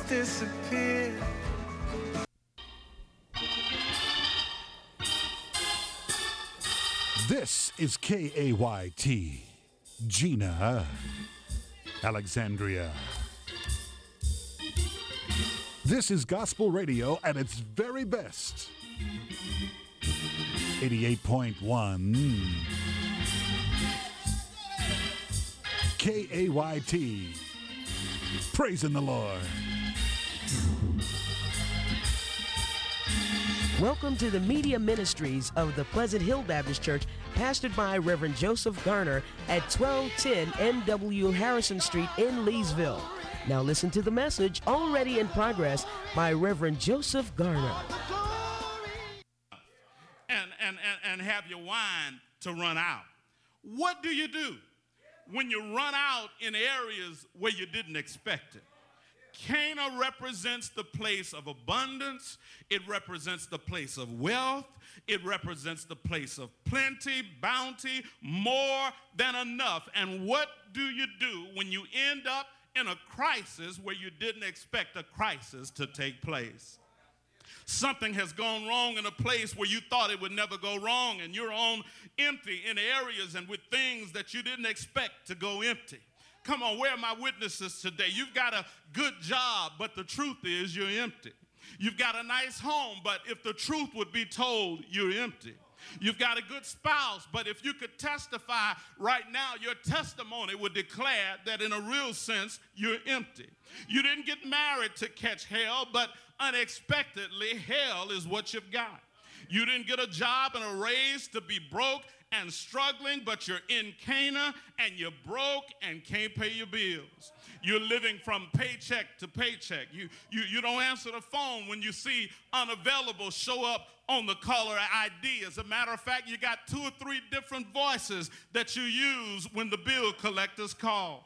disappear. This is KAYT, Gina, Alexandria. This is gospel radio at its very best. 88.1 KAYT. Praising the Lord. Welcome to the media ministries of the Pleasant Hill Baptist Church, pastored by Reverend Joseph Garner at 1210 NW Harrison Street in Leesville. Now listen to the message already in progress by Reverend Joseph Garner. And have your wine to run out. What do you do when you run out in areas where you didn't expect it? Cana represents the place of abundance. It represents the place of wealth. It represents the place of plenty, bounty, more than enough. And what do you do when you end up in a crisis where you didn't expect a crisis to take place? Something has gone wrong in a place where you thought it would never go wrong, and you're on empty in areas and with things that you didn't expect to go empty. Come on, where are my witnesses today? You've got a good job, but the truth is you're empty. You've got a nice home, but if the truth would be told, you're empty. You've got a good spouse, but if you could testify right now, your testimony would declare that in a real sense, you're empty. You didn't get married to catch hell, but unexpectedly, hell is what you've got. You didn't get a job and a raise to be broke and struggling, but you're in Cana and you're broke and can't pay your bills. You're living from paycheck to paycheck. You don't answer the phone when you see unavailable show up on the caller ID. As a matter of fact, you got 2 or 3 different voices that you use when the bill collectors call.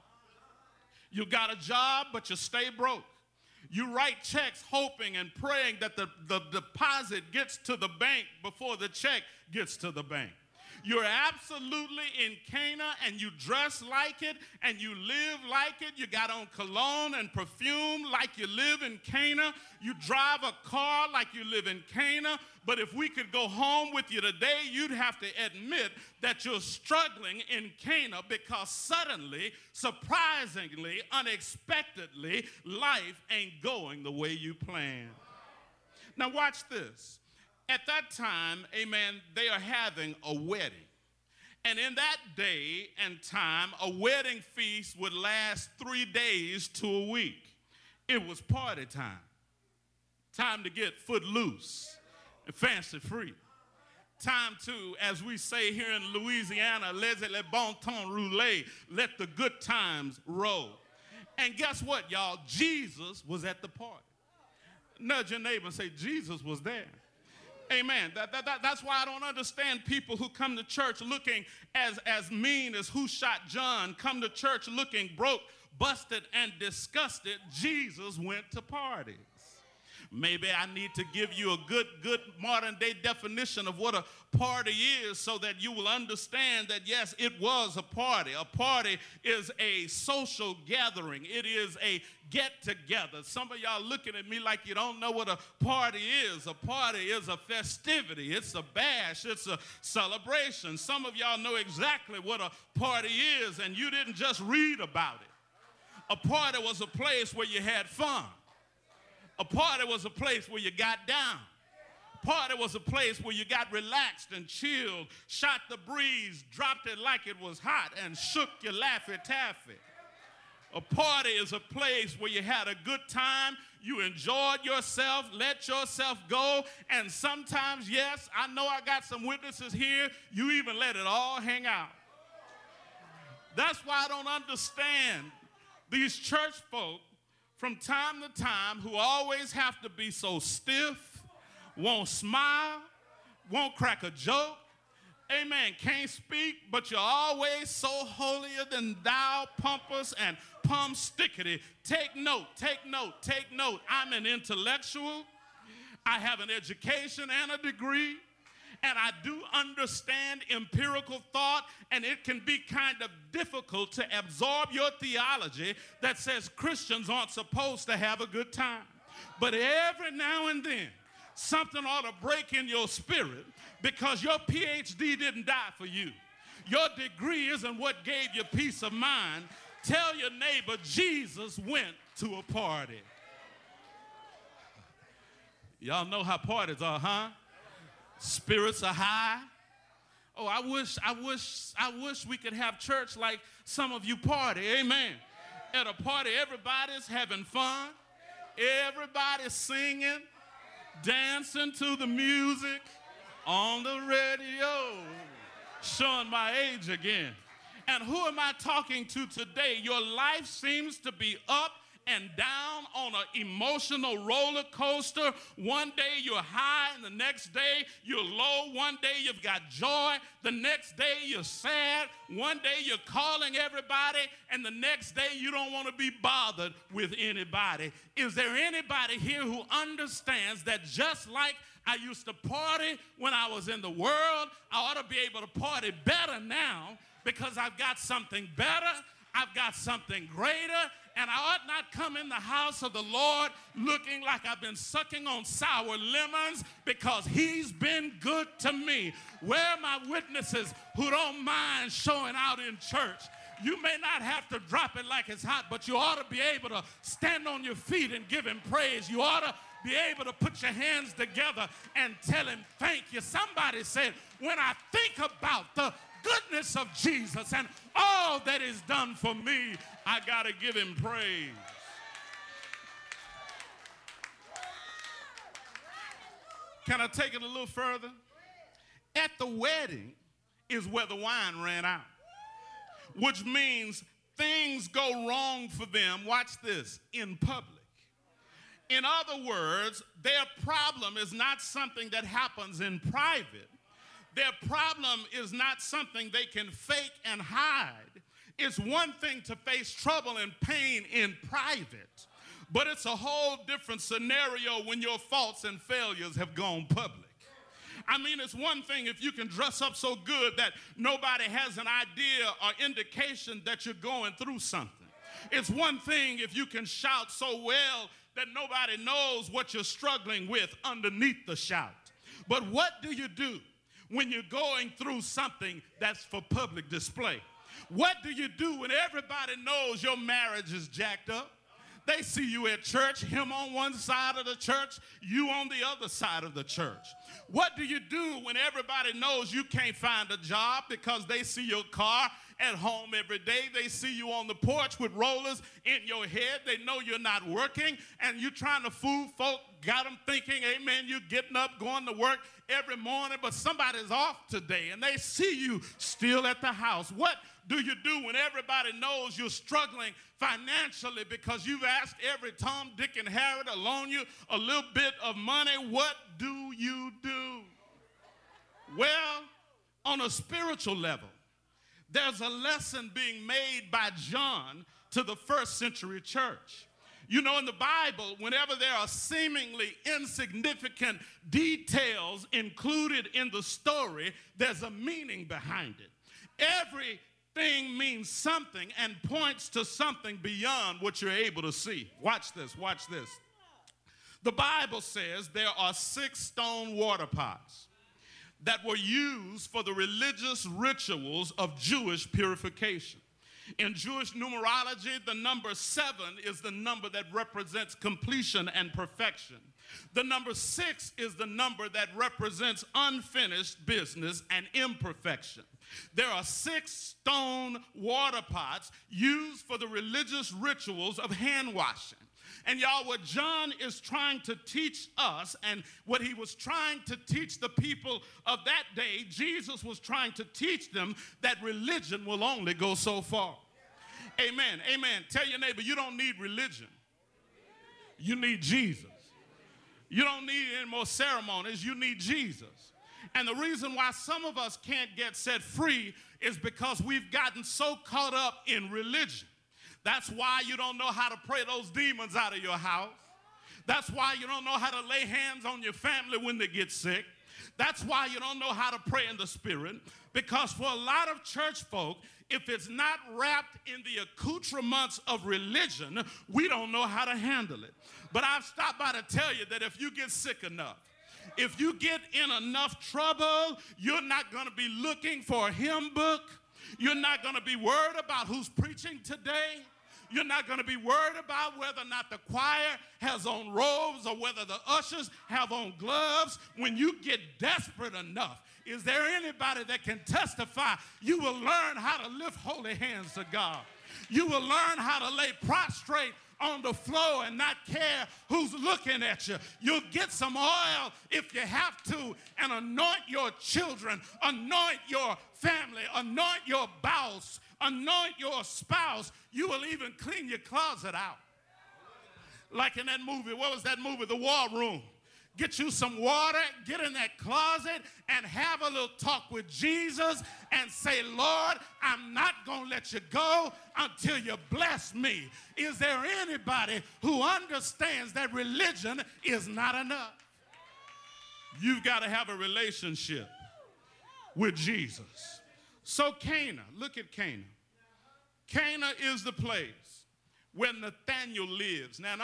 You got a job, but you stay broke. You write checks hoping and praying that the deposit gets to the bank before the check gets to the bank. You're absolutely in Cana and you dress like it and you live like it. You got on cologne and perfume like you live in Cana. You drive a car like you live in Cana. But if we could go home with you today, you'd have to admit that you're struggling in Cana because suddenly, surprisingly, unexpectedly, life ain't going the way you planned. Now watch this. At that time, amen, they are having a wedding. And in that day and time, a wedding feast would last 3 days to a week. It was party time. Time to get foot loose and fancy free. Time to, as we say here in Louisiana, laissez le bon temps rouler, let the good times roll. And guess what, y'all? Jesus was at the party. Nudge your neighbor and say, Jesus was there. Amen. That's why I don't understand people who come to church looking as mean as Who Shot John, come to church looking broke, busted, and disgusted. Jesus went to parties. Maybe I need to give you a good modern day definition of what a party is so that you will understand that, yes, it was a party. A party is a social gathering. It is a get-together. Some of y'all looking at me like you don't know what a party is. A party is a festivity. It's a bash. It's a celebration. Some of y'all know exactly what a party is, and you didn't just read about it. A party was a place where you had fun. A party was a place where you got down. Party was a place where you got relaxed and chilled, shot the breeze, dropped it like it was hot, and shook your Laffy Taffy. A party is a place where you had a good time, you enjoyed yourself, let yourself go, and sometimes, yes, I know I got some witnesses here, you even let it all hang out. That's why I don't understand these church folk from time to time who always have to be so stiff, won't smile, won't crack a joke, amen, can't speak, but you're always so holier than thou, pompous and pum-stickety. Take note, take note, take note. I'm an intellectual. I have an education and a degree. and I do understand empirical thought, and it can be kind of difficult to absorb your theology that says Christians aren't supposed to have a good time. But every now and then, something ought to break in your spirit, because your PhD didn't die for you. Your degree isn't what gave you peace of mind. Tell your neighbor, Jesus went to a party. Y'all know how parties are, huh? Spirits are high. Oh, I wish we could have church like some of you party. Amen. At a party, everybody's having fun. Everybody's singing, dancing to the music on the radio. Showing my age again. And who am I talking to today? Your life seems to be up and down on an emotional roller coaster. One day you're high, and the next day you're low. One day you've got joy, the next day you're sad. One day you're calling everybody, and the next day you don't want to be bothered with anybody. Is there anybody here who understands that just like I used to party when I was in the world, I ought to be able to party better now, because I've got something better, I've got something greater, and I ought not come in the house of the Lord looking like I've been sucking on sour lemons, because he's been good to me. Where are my witnesses who don't mind showing out in church? You may not have to drop it like it's hot, but you ought to be able to stand on your feet and give him praise. You ought to be able to put your hands together and tell him thank you. Somebody said, when I think about the goodness of Jesus and all that is done for me, I got to give him praise. Can I take it a little further? At the wedding is where the wine ran out, which means things go wrong for them, watch this, in public. In other words, their problem is not something that happens in private. Their problem is not something they can fake and hide. It's one thing to face trouble and pain in private, but it's a whole different scenario when your faults and failures have gone public. I mean, it's one thing if you can dress up so good that nobody has an idea or indication that you're going through something. It's one thing if you can shout so well that nobody knows what you're struggling with underneath the shout. But what do you do when you're going through something that's for public display? What do you do when everybody knows your marriage is jacked up? They see you at church, him on one side of the church, you on the other side of the church. What do you do when everybody knows you can't find a job because they see your car at home every day? They see you on the porch with rollers in your head. They know you're not working, and you're trying to fool folk. Got them thinking, amen, you're getting up, going to work every morning, but somebody's off today, and they see you still at the house. What do you do when everybody knows you're struggling financially because you've asked every Tom, Dick, and Harry to loan you a little bit of money? What do you do? Well, on a spiritual level, there's a lesson being made by John to the first century church. You know, in the Bible, whenever there are seemingly insignificant details included in the story, there's a meaning behind it. Everything means something and points to something beyond what you're able to see. Watch this, watch this. The Bible says there are 6 stone water pots that were used for the religious rituals of Jewish purification. In Jewish numerology, the number 7 is the number that represents completion and perfection. The number 6 is the number that represents unfinished business and imperfection. There are 6 stone water pots used for the religious rituals of hand washing. And y'all, what John is trying to teach us, and what he was trying to teach the people of that day, Jesus was trying to teach them that religion will only go so far. Amen, amen. Tell your neighbor, you don't need religion. You need Jesus. You don't need any more ceremonies. You need Jesus. And the reason why some of us can't get set free is because we've gotten so caught up in religion. That's why you don't know how to pray those demons out of your house. That's why you don't know how to lay hands on your family when they get sick. That's why you don't know how to pray in the Spirit, because for a lot of church folk, if it's not wrapped in the accoutrements of religion, we don't know how to handle it. But I've stopped by to tell you that if you get sick enough, if you get in enough trouble, you're not going to be looking for a hymn book. You're not going to be worried about who's preaching today. You're not going to be worried about whether or not the choir has on robes or whether the ushers have on gloves. When you get desperate enough, is there anybody that can testify? You will learn how to lift holy hands to God. You will learn how to lay prostrate on the floor and not care who's looking at you. You'll get some oil if you have to and anoint your children, anoint your family, anoint your spouse, anoint your spouse. You will even clean your closet out. Like in that movie, what was that movie? The War Room. Get you some water, get in that closet, and have a little talk with Jesus and say, Lord, I'm not going to let you go until you bless me. Is there anybody who understands that religion is not enough? You've got to have a relationship with Jesus. So Cana, look at Cana. Cana is the place where Nathanael lives. Now,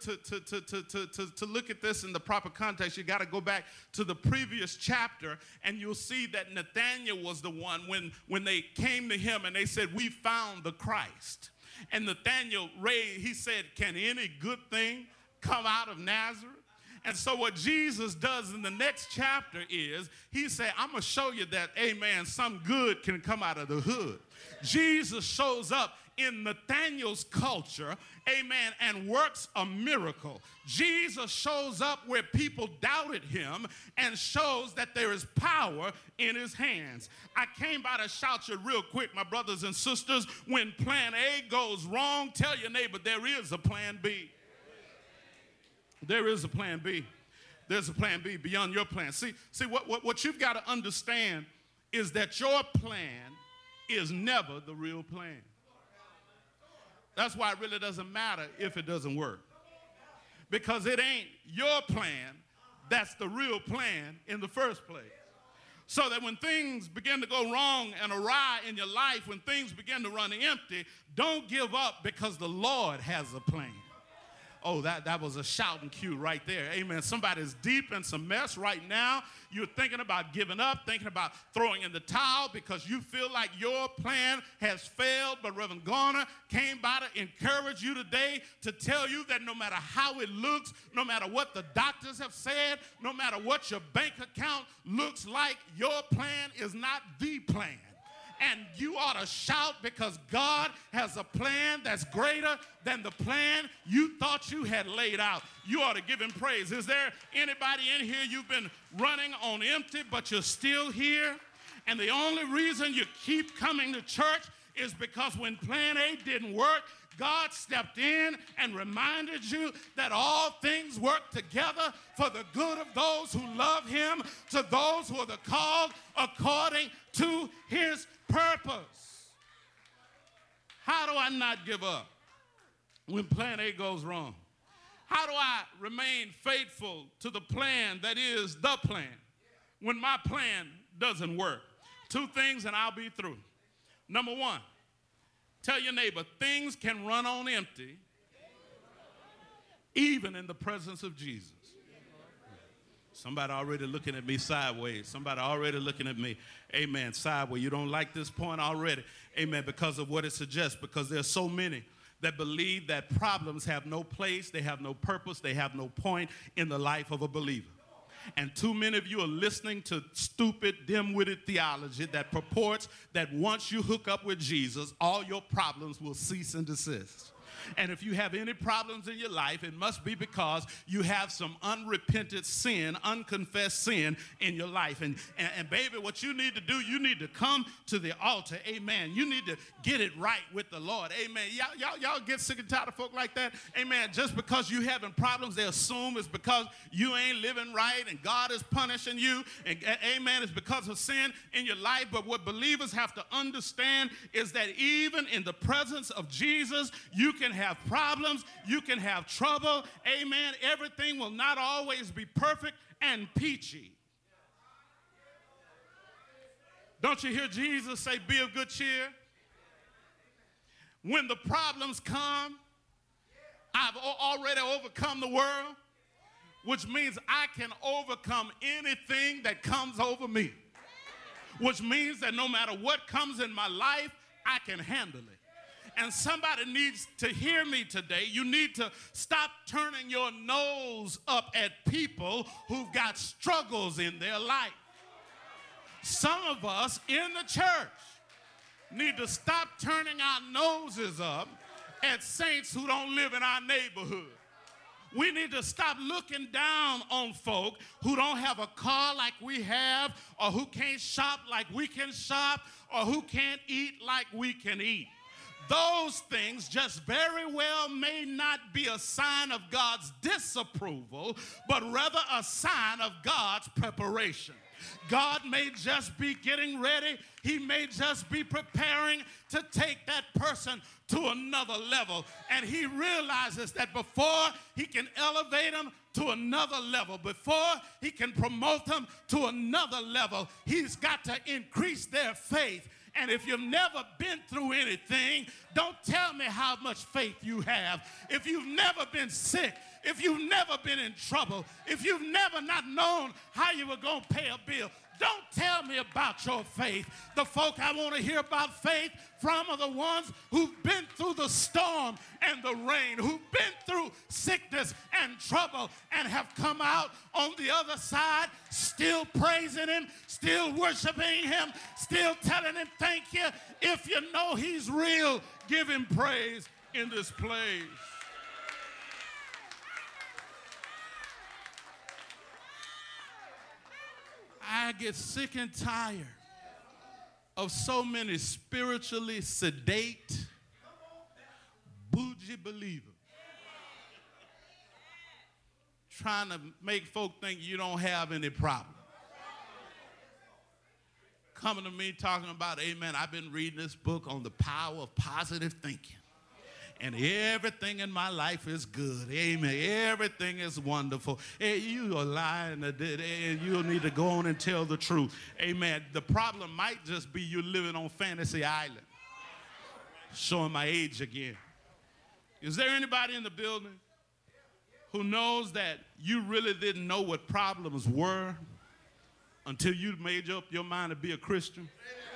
to look at this in the proper context, you got to go back to the previous chapter, and you'll see that Nathanael was the one when they came to him and they said, we found the Christ. And Nathanael he said, can any good thing come out of Nazareth? And so what Jesus does in the next chapter is he said, I'm going to show you that, amen, some good can come out of the hood. Jesus shows up in Nathanael's culture, amen, and works a miracle. Jesus shows up where people doubted him and shows that there is power in his hands. I came by to shout you real quick, my brothers and sisters, when plan A goes wrong, tell your neighbor there is a plan B. There is a plan B. There's a plan B beyond your plan. See, what you've got to understand is that your plan is never the real plan. That's why it really doesn't matter if it doesn't work. Because it ain't your plan that's the real plan in the first place. So that when things begin to go wrong and awry in your life, when things begin to run empty, don't give up because the Lord has a plan. Oh, that was a shouting cue right there. Amen. Somebody's deep in some mess right now. You're thinking about giving up, thinking about throwing in the towel because you feel like your plan has failed. But Reverend Garner came by to encourage you today to tell you that no matter how it looks, no matter what the doctors have said, no matter what your bank account looks like, your plan is not the plan. And you ought to shout because God has a plan that's greater than the plan you thought you had laid out. You ought to give him praise. Is there anybody in here you've been running on empty, but you're still here? And the only reason you keep coming to church is because when plan A didn't work, God stepped in and reminded you that all things work together for the good of those who love him, to those who are the called according to his purpose. How do I not give up when plan A goes wrong? How do I remain faithful to the plan that is the plan when my plan doesn't work? Two things and I'll be through. Number one, tell your neighbor, things can run on empty even in the presence of Jesus. Somebody already looking at me sideways. Somebody already looking at me, amen, sideways. You don't like this point already, amen, because of what it suggests, because there's so many that believe that problems have no place, they have no purpose, they have no point in the life of a believer. And too many of you are listening to stupid, dim-witted theology that purports that once you hook up with Jesus, all your problems will cease and desist. And if you have any problems in your life, it must be because you have some unrepented sin, unconfessed sin in your life. And baby, what you need to do, you need to come to the altar. Amen. You need to get it right with the Lord. Amen. Y'all get sick and tired of folk like that? Amen. Just because you having problems, they assume it's because you ain't living right and God is punishing you. And amen, it's because of sin in your life. But what believers have to understand is that even in the presence of Jesus, you can have problems, you can have trouble, amen. Everything will not always be perfect and peachy. Don't you hear Jesus say, be of good cheer? When the problems come, I've already overcome the world, which means I can overcome anything that comes over me, which means that no matter what comes in my life, I can handle it. And somebody needs to hear me today. You need to stop turning your nose up at people who've got struggles in their life. Some of us in the church need to stop turning our noses up at saints who don't live in our neighborhood. We need to stop looking down on folk who don't have a car like we have, or who can't shop like we can shop, or who can't eat like we can eat. Those things just very well may not be a sign of God's disapproval, but rather a sign of God's preparation. God may just be getting ready. He may just be preparing to take that person to another level. And he realizes that before he can elevate them to another level, before he can promote them to another level, he's got to increase their faith. And if you've never been through anything, don't tell me how much faith you have. If you've never been sick, if you've never been in trouble, if you've never not known how you were going to pay a bill, don't tell me about your faith. The folk I want to hear about faith from are the ones who've been through the storm and the rain, who've been through sickness and trouble and have come out on the other side still praising him, still worshiping him, still telling him thank you. If you know he's real, give him praise in this place. I get sick and tired of so many spiritually sedate, bougie believers trying to make folk think you don't have any problem. Coming to me talking about, amen, I've been reading this book on the power of positive thinking. And everything in my life is good. Amen. Everything is wonderful. Hey, you are lying. You need to go on and tell the truth. Amen. The problem might just be you living on Fantasy Island. Showing my age again. Is there anybody in the building who knows that you really didn't know what problems were until you made up your mind to be a Christian?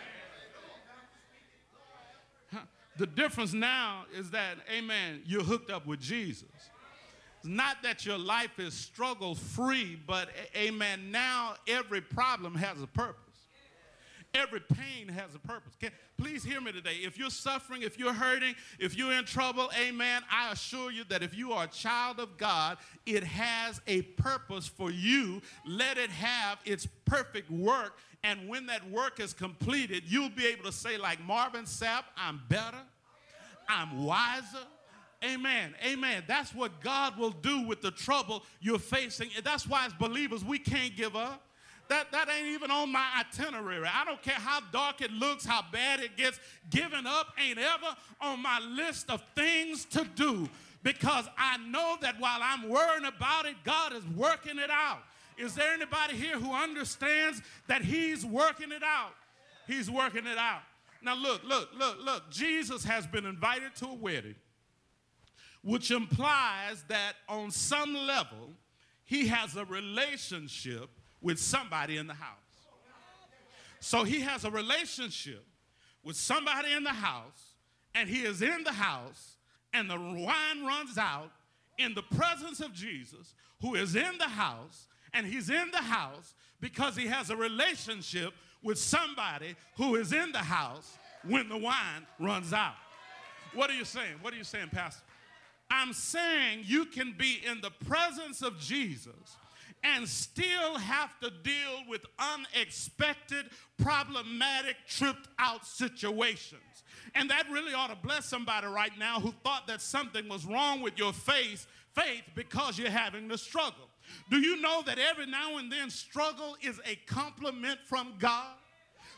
The difference now is that, amen, you're hooked up with Jesus. It's not that your life is struggle-free, but, amen, now every problem has a purpose. Every pain has a purpose. Please hear me today. If you're suffering, if you're hurting, if you're in trouble, amen, I assure you that if you are a child of God, it has a purpose for you. Let it have its perfect work. And when that work is completed, you'll be able to say like Marvin Sapp, I'm better, I'm wiser. Amen, amen. That's what God will do with the trouble you're facing. And that's why as believers, we can't give up. That ain't even on my itinerary. I don't care how dark it looks, how bad it gets. Giving up ain't ever on my list of things to do, because I know that while I'm worrying about it, God is working it out. Is there anybody here who understands that he's working it out? He's working it out. Now look. Jesus has been invited to a wedding, which implies that on some level, he has a relationship with somebody in the house. So he has a relationship with somebody in the house, and he is in the house, and the wine runs out in the presence of Jesus, who is in the house, and he's in the house because he has a relationship with somebody who is in the house when the wine runs out. What are you saying? What are you saying, Pastor? I'm saying you can be in the presence of Jesus and still have to deal with unexpected, problematic, tripped out situations. And that really ought to bless somebody right now who thought that something was wrong with your faith because you're having the struggle. Do you know that every now and then struggle is a compliment from God?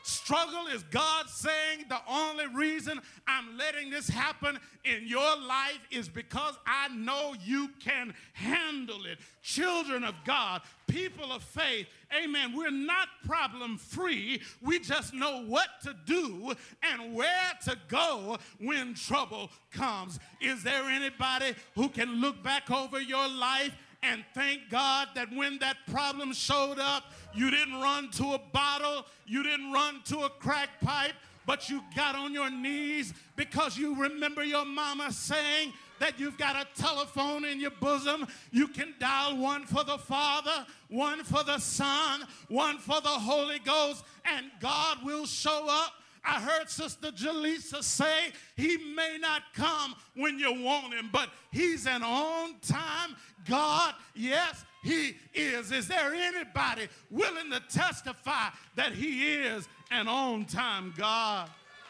struggle is God saying the only reason I'm letting this happen in your life is because I know you can handle it. Children of God, people of faith, amen, we're not problem free. We just know what to do and where to go when trouble comes. Is there anybody who can look back over your life and thank God that when that problem showed up, you didn't run to a bottle, you didn't run to a crack pipe, but you got on your knees because you remember your mama saying that you've got a telephone in your bosom. You can dial one for the Father, one for the Son, one for the Holy Ghost, and God will show up. I heard Sister Jaleesa say he may not come when you want him, but he's an on-time God. Yes, he is. Is there anybody willing to testify that he is an on-time God?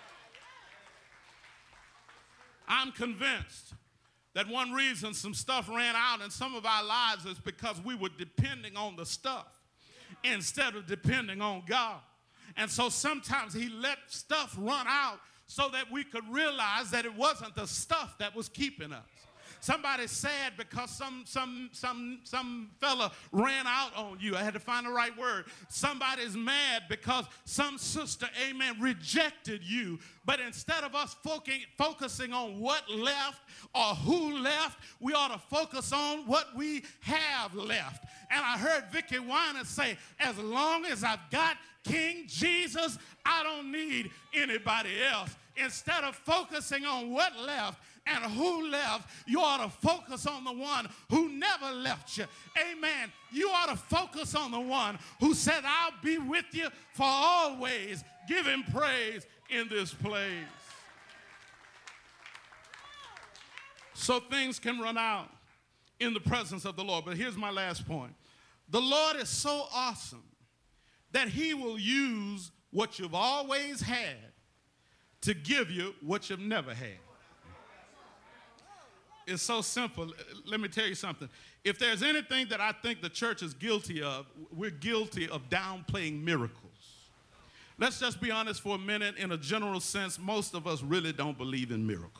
I'm convinced that one reason some stuff ran out in some of our lives is because we were depending on the stuff instead of depending on God. And so sometimes he let stuff run out so that we could realize that it wasn't the stuff that was keeping us. Somebody's sad because some fella ran out on you. I had to find the right word. Somebody's mad because some sister, amen, rejected you. But instead of us focusing on what left or who left, we ought to focus on what we have left. And I heard Vicki Weiner say, as long as I've got King Jesus, I don't need anybody else. Instead of focusing on what left and who left, you ought to focus on the one who never left you. Amen. You ought to focus on the one who said, I'll be with you for always. Give him praise in this place. So things can run out in the presence of the Lord. But here's my last point. The Lord is so awesome that he will use what you've always had to give you what you've never had. It's so simple. Let me tell you something. If there's anything that I think the church is guilty of, we're guilty of downplaying miracles. Let's just be honest for a minute. In a general sense, most of us really don't believe in miracles.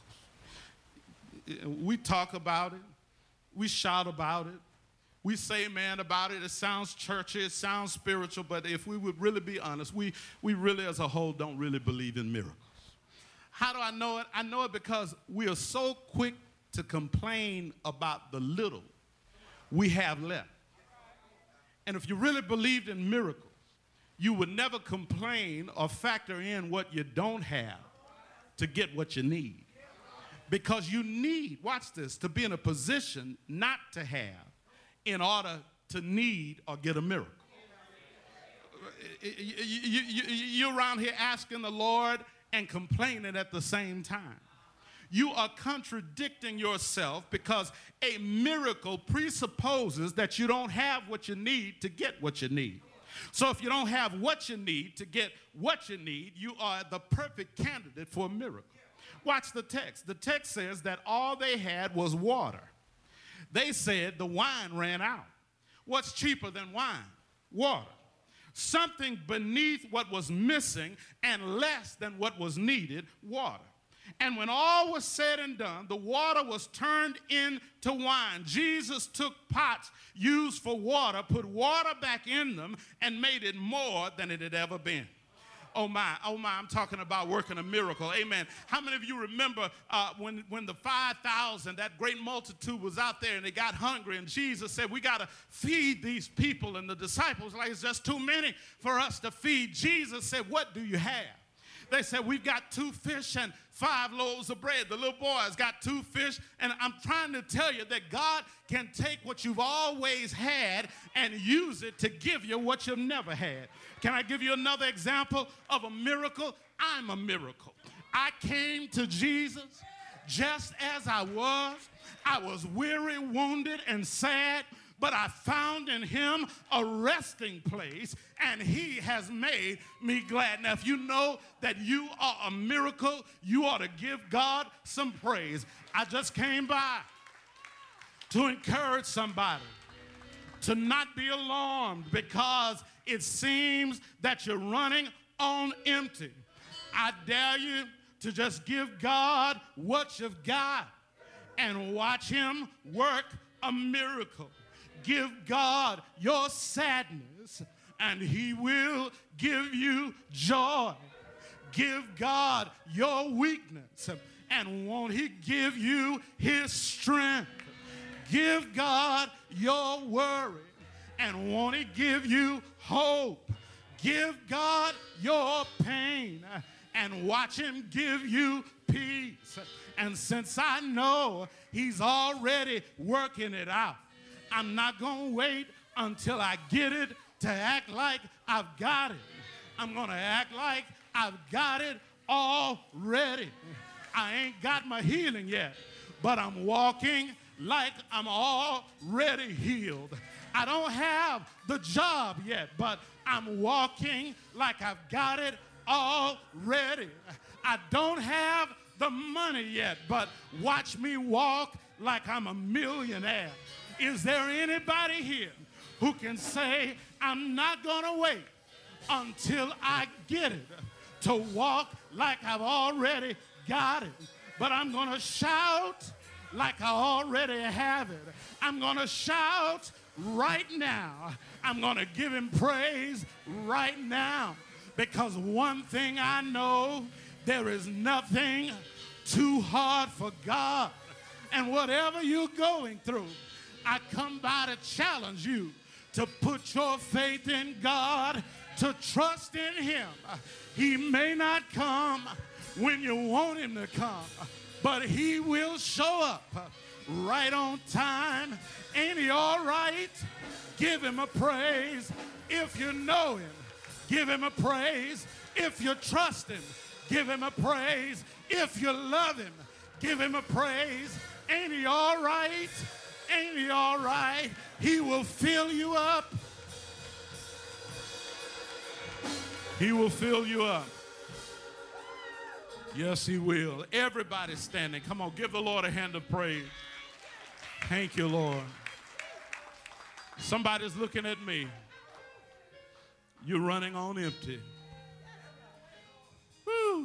We talk about it. We shout about it. We say amen about it. It sounds churchy. It sounds spiritual. But if we would really be honest, we really as a whole don't really believe in miracles. How do I know it? I know it because we are so quick to complain about the little we have left. And if you really believed in miracles, you would never complain or factor in what you don't have to get what you need. Because you need, watch this, to be in a position not to have in order to need or get a miracle. You're around here asking the Lord and complaining at the same time. You are contradicting yourself because a miracle presupposes that you don't have what you need to get what you need. So if you don't have what you need to get what you need, you are the perfect candidate for a miracle. Watch the text. The text says that all they had was water. They said the wine ran out. What's cheaper than wine? Water. Something beneath what was missing and less than what was needed, water. And when all was said and done, the water was turned into wine. Jesus took pots used for water, put water back in them, and made it more than it had ever been. Oh my, I'm talking about working a miracle. Amen. How many of you remember when the 5,000, that great multitude was out there and they got hungry and Jesus said, we got to feed these people, and the disciples like, it's just too many for us to feed. Jesus said, what do you have? They said, we've got 2 fish and 5 loaves of bread. The little boy's got 2 fish. And I'm trying to tell you that God can take what you've always had and use it to give you what you've never had. Can I give you another example of a miracle? I'm a miracle. I came to Jesus just as I was. I was weary, wounded, and sad. But I found in him a resting place, and he has made me glad. Now, if you know that you are a miracle, you ought to give God some praise. I just came by to encourage somebody to not be alarmed because it seems that you're running on empty. I dare you to just give God what you've got and watch him work a miracle. Give God your sadness and he will give you joy. Give God your weakness and won't he give you his strength? Give God your worry and won't he give you hope? Give God your pain and watch him give you peace. And since I know he's already working it out, I'm not going to wait until I get it to act like I've got it. I'm going to act like I've got it already. I ain't got my healing yet, but I'm walking like I'm already healed. I don't have the job yet, but I'm walking like I've got it already. I don't have the money yet, but watch me walk like I'm a millionaire. Is there anybody here who can say, I'm not going to wait until I get it to walk like I've already got it, but I'm going to shout like I already have it. I'm going to shout right now. I'm going to give him praise right now, because one thing I know, there is nothing too hard for God. And whatever you're going through, I come by to challenge you to put your faith in God, to trust in him. He may not come when you want him to come, but he will show up right on time. Ain't he all right? Give him a praise if you know him. Give him a praise if you trust him. Give him a praise if you love him. Give him a praise. Ain't he all right? Ain't he all right? He will fill you up. He will fill you up. Yes, he will. Everybody standing. Come on, give the Lord a hand of praise. Thank you, Lord. Somebody's looking at me. You're running on empty. Woo.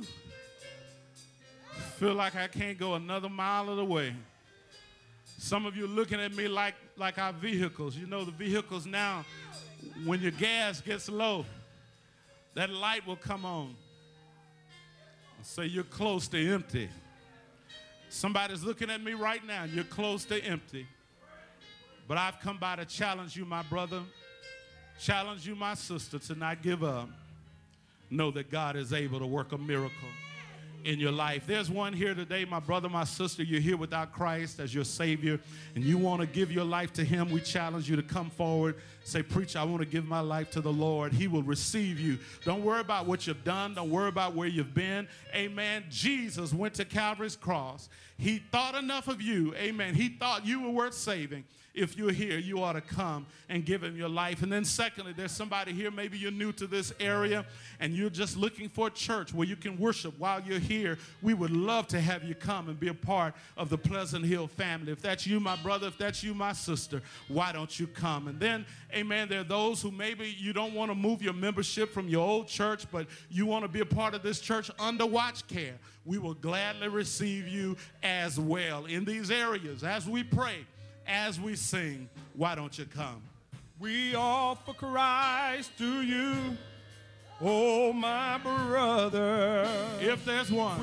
Feel like I can't go another mile of the way. Some of you looking at me like our vehicles. You know, the vehicles now, when your gas gets low, that light will come on and say you're close to empty. Somebody's looking at me right now. You're close to empty. But I've come by to challenge you, my brother, challenge you, my sister, to not give up. Know that God is able to work a miracle in your life. There's one here today, my brother, my sister, you're here without Christ as your Savior, and you want to give your life to him. We challenge you to come forward, say, preacher, I want to give my life to the Lord. He will receive you. Don't worry about what you've done. Don't worry about where you've been. Amen. Jesus went to Calvary's cross. He thought enough of you. Amen. He thought you were worth saving. If you're here, you ought to come and give him your life. And then secondly, there's somebody here, maybe you're new to this area and you're just looking for a church where you can worship while you're here. We would love to have you come and be a part of the Pleasant Hill family. If that's you, my brother, if that's you, my sister, why don't you come? And then, amen, there are those who maybe you don't want to move your membership from your old church, but you want to be a part of this church under watch care. We will gladly receive you as well in these areas as we pray. As we sing, why don't you come? We offer Christ to you, oh my brother. If there's one.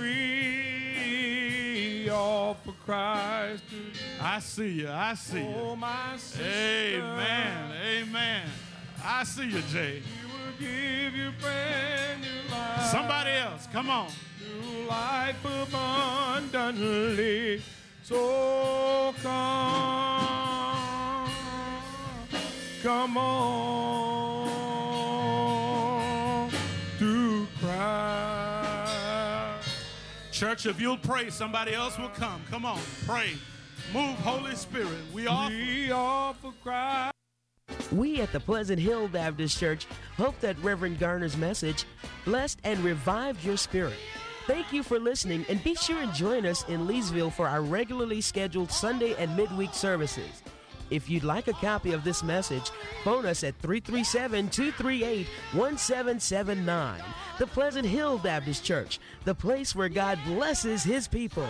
We offer Christ to you. I see you, I see you. Oh my sister. Amen, amen. I see you, Jay. He will give you brand new life. Somebody else, come on. New life abundantly. So come on to Christ. Church, if you'll pray, somebody else will come. Come on, pray. Move, Holy Spirit. We offer Christ. We at the Pleasant Hill Baptist Church hope that Reverend Garner's message blessed and revived your spirit. Thank you for listening, and be sure and join us in Leesville for our regularly scheduled Sunday and midweek services. If you'd like a copy of this message, phone us at 337-238-1779. The Pleasant Hill Baptist Church, the place where God blesses his people.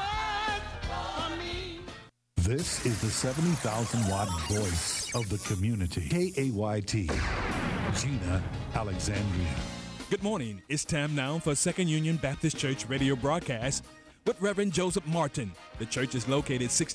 This is the 70,000-watt voice of the community. KAYT, Gina Alexandria. Good morning. It's time now for Second Union Baptist Church radio broadcast with Reverend Joseph Martin. The church is located